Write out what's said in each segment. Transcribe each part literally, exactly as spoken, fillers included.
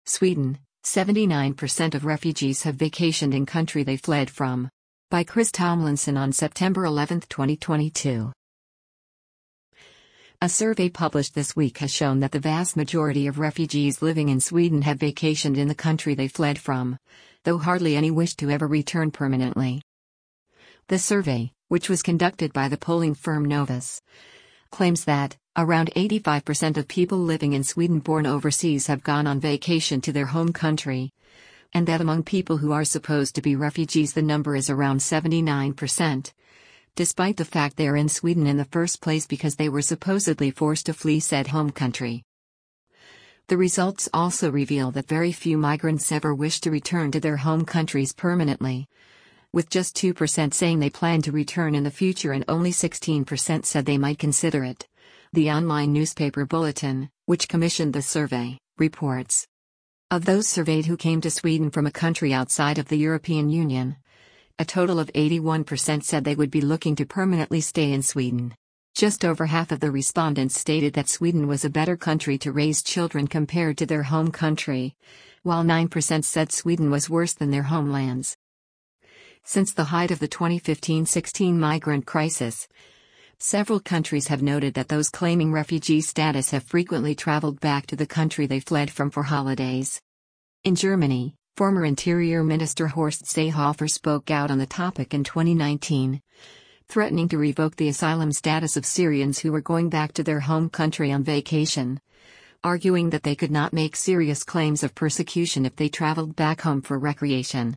Sweden, seventy-nine percent of refugees have vacationed in country they fled from. By Chris Tomlinson on September eleventh, twenty twenty-two. A survey published this week has shown that the vast majority of refugees living in Sweden have vacationed in the country they fled from, though hardly any wish to ever return permanently. The survey, which was conducted by the polling firm Novus, claims that around eighty-five percent of people living in Sweden born overseas have gone on vacation to their home country, and that among people who are supposed to be refugees the number is around seventy-nine percent. Despite the fact they are in Sweden in the first place because they were supposedly forced to flee said home country. The results also reveal that very few migrants ever wish to return to their home countries permanently, with just two percent saying they plan to return in the future and only sixteen percent said they might consider it. The online newspaper Bulletin, which commissioned the survey, reports. Of those surveyed who came to Sweden from a country outside of the European Union, a total of eighty-one percent said they would be looking to permanently stay in Sweden. Just over half of the respondents stated that Sweden was a better country to raise children compared to their home country, while nine percent said Sweden was worse than their homelands. Since the height of the twenty fifteen sixteen migrant crisis, several countries have noted that those claiming refugee status have frequently traveled back to the country they fled from for holidays. In Germany, former Interior Minister Horst Seehofer spoke out on the topic in twenty nineteen, threatening to revoke the asylum status of Syrians who were going back to their home country on vacation, arguing that they could not make serious claims of persecution if they traveled back home for recreation.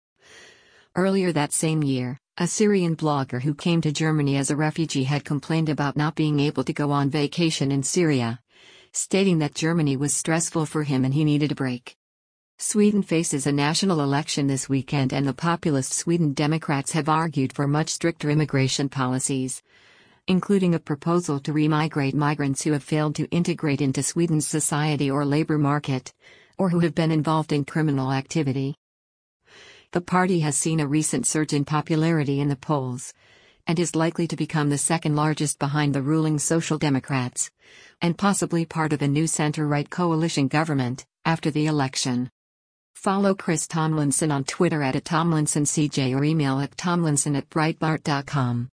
Earlier that same year, a Syrian blogger who came to Germany as a refugee had complained about not being able to go on vacation in Syria, stating that Germany was stressful for him and he needed a break. Sweden faces a national election this weekend, and the populist Sweden Democrats have argued for much stricter immigration policies, including a proposal to remigrate migrants who have failed to integrate into Sweden's society or labor market, or who have been involved in criminal activity. The party has seen a recent surge in popularity in the polls, and is likely to become the second largest behind the ruling Social Democrats, and possibly part of a new center-right coalition government, after the election. Follow Chris Tomlinson on Twitter at, at TomlinsonCJ or email at tomlinson at breitbart dot com.